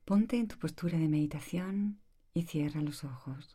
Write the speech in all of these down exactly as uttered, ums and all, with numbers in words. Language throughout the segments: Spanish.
Ponte en tu postura de meditación y cierra los ojos.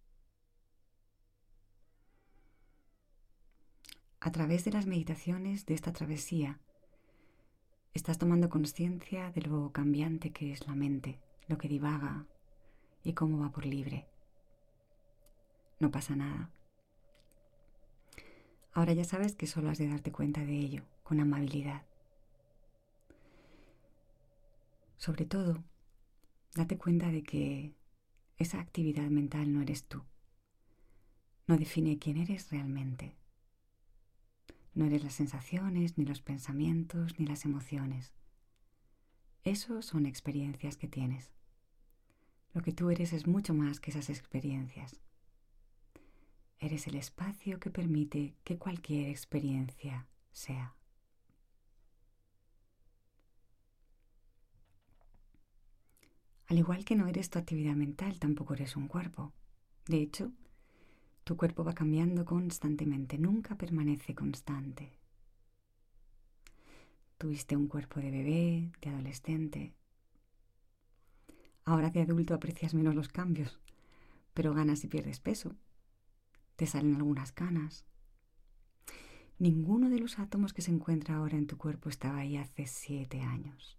A través de las meditaciones de esta travesía, estás tomando conciencia de lo cambiante que es la mente, lo que divaga y cómo va por libre. No pasa nada. Ahora ya sabes que solo has de darte cuenta de ello, con amabilidad. Sobre todo, date cuenta de que esa actividad mental no eres tú. No define quién eres realmente. No eres las sensaciones, ni los pensamientos, ni las emociones. Esos son experiencias que tienes. Lo que tú eres es mucho más que esas experiencias. Eres el espacio que permite que cualquier experiencia sea. Al igual que no eres tu actividad mental, tampoco eres un cuerpo. De hecho, tu cuerpo va cambiando constantemente, nunca permanece constante. Tuviste un cuerpo de bebé, de adolescente. Ahora de adulto aprecias menos los cambios, pero ganas y pierdes peso. Te salen algunas canas. Ninguno de los átomos que se encuentra ahora en tu cuerpo estaba ahí hace siete años.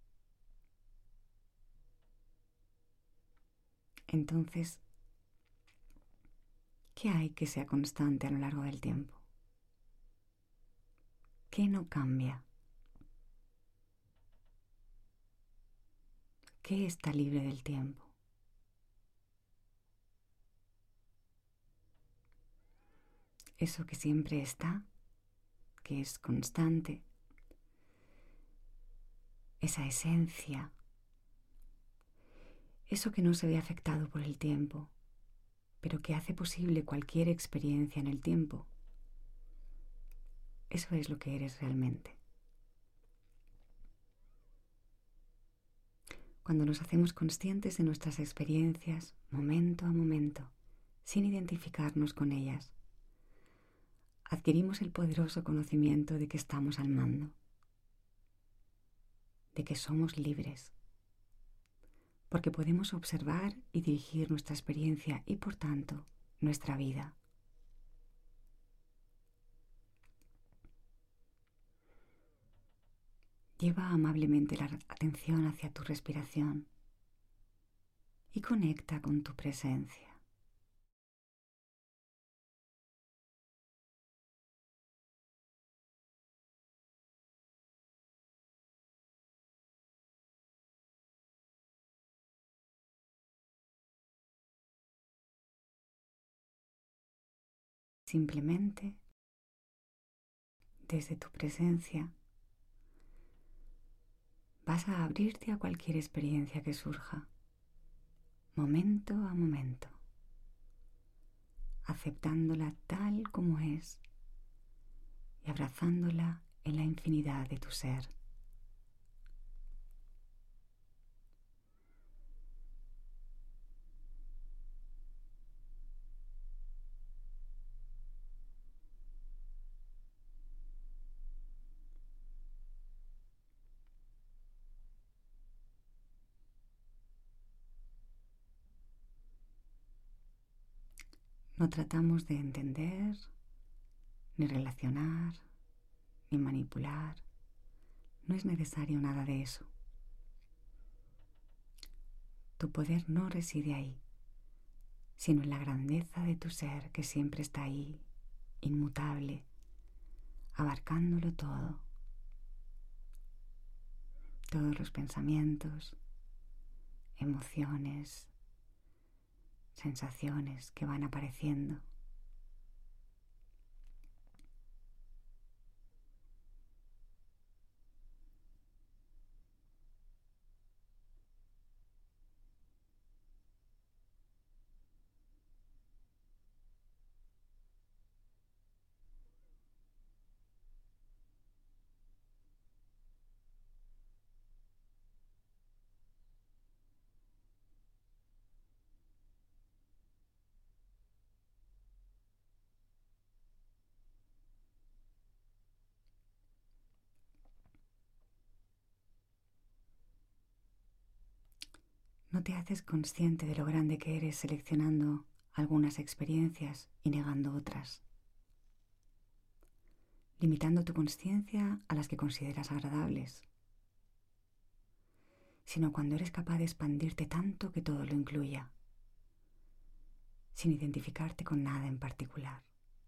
Entonces, ¿qué hay que sea constante a lo largo del tiempo? ¿Qué no cambia? ¿Qué está libre del tiempo? Eso que siempre está, que es constante, esa esencia, eso que no se ve afectado por el tiempo, pero que hace posible cualquier experiencia en el tiempo. Eso es lo que eres realmente. Cuando nos hacemos conscientes de nuestras experiencias, momento a momento, sin identificarnos con ellas, adquirimos el poderoso conocimiento de que estamos al mando, de que somos libres, porque podemos observar y dirigir nuestra experiencia y, por tanto, nuestra vida. Lleva amablemente la atención hacia tu respiración y conecta con tu presencia. Simplemente, desde tu presencia, vas a abrirte a cualquier experiencia que surja, momento a momento, aceptándola tal como es y abrazándola en la infinidad de tu ser. No tratamos de entender, ni relacionar, ni manipular. No es necesario nada de eso. Tu poder no reside ahí, sino en la grandeza de tu ser que siempre está ahí, inmutable, abarcándolo todo. Todos los pensamientos, emociones, sensaciones que van apareciendo. No te haces consciente de lo grande que eres seleccionando algunas experiencias y negando otras, limitando tu consciencia a las que consideras agradables, sino cuando eres capaz de expandirte tanto que todo lo incluya, sin identificarte con nada en particular.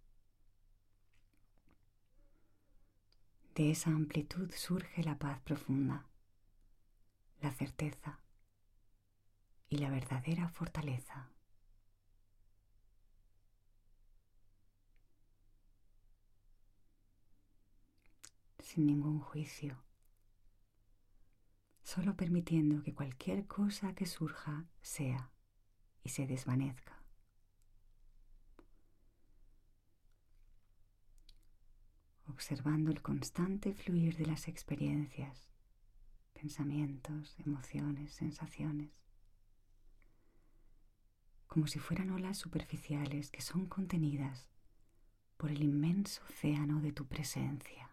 De esa amplitud surge la paz profunda, la certeza y la verdadera fortaleza. Sin ningún juicio, solo permitiendo que cualquier cosa que surja sea y se desvanezca. Observando el constante fluir de las experiencias, pensamientos, emociones, sensaciones, como si fueran olas superficiales que son contenidas por el inmenso océano de tu presencia.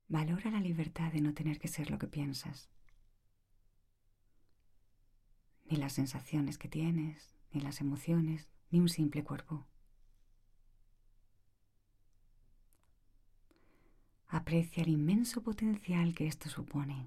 Valora la libertad de no tener que ser lo que piensas, ni las sensaciones que tienes, ni las emociones, ni un simple cuerpo. Aprecia el inmenso potencial que esto supone.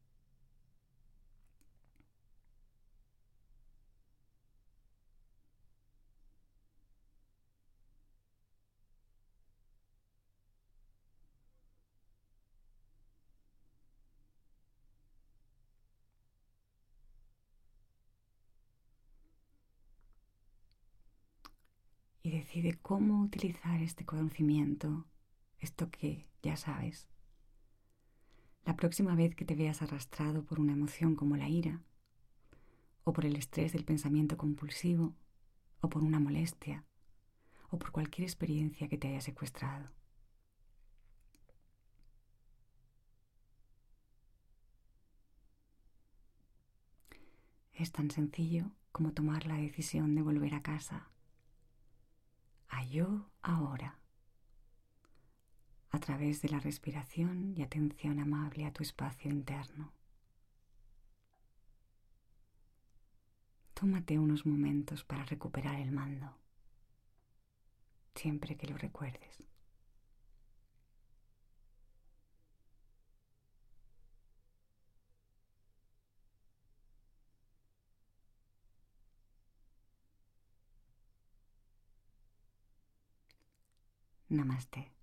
Y decide cómo utilizar este conocimiento, esto que ya sabes. La próxima vez que te veas arrastrado por una emoción como la ira, o por el estrés del pensamiento compulsivo, o por una molestia, o por cualquier experiencia que te haya secuestrado. Es tan sencillo como tomar la decisión de volver a casa, a yo ahora, a través de la respiración y atención amable a tu espacio interno. Tómate unos momentos para recuperar el mando, siempre que lo recuerdes. Namaste.